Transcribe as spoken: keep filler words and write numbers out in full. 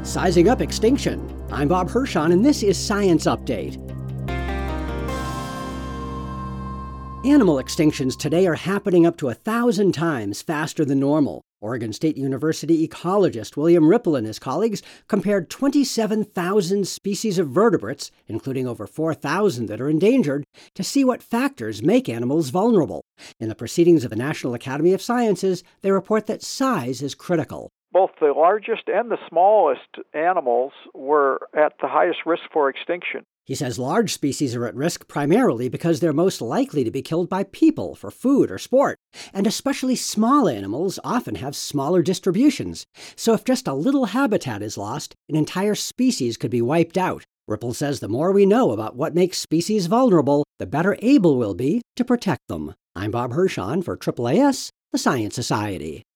Sizing up extinction. I'm Bob Hirschon, and this is Science Update. Animal extinctions today are happening up to a thousand times faster than normal. Oregon State University ecologist William Ripple and his colleagues compared twenty-seven thousand species of vertebrates, including over four thousand that are endangered, to see what factors make animals vulnerable. In the proceedings of the National Academy of Sciences, they report that size is critical. Both the largest and the smallest animals were at the highest risk for extinction. He says large species are at risk primarily because they're most likely to be killed by people for food or sport, and especially small animals often have smaller distributions. So if just a little habitat is lost, an entire species could be wiped out. Ripple says the more we know about what makes species vulnerable, the better able we'll be to protect them. I'm Bob Hirschon for A A A S, the Science Society.